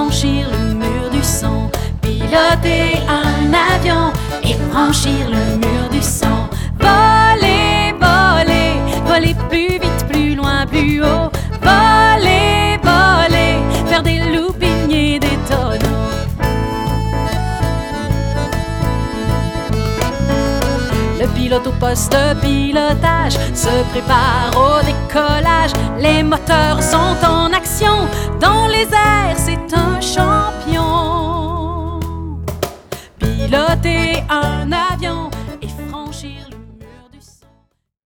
franchir le mur du son. Piloter un avion et franchir le mur du son. Voler, voler, voler plus vite, plus loin, plus haut. Voler, voler, faire des loopings et des tonneaux. Le pilote au poste de pilotage se prépare au décollage. Les moteurs sont en action, dans les airs c'est un champion. Piloter un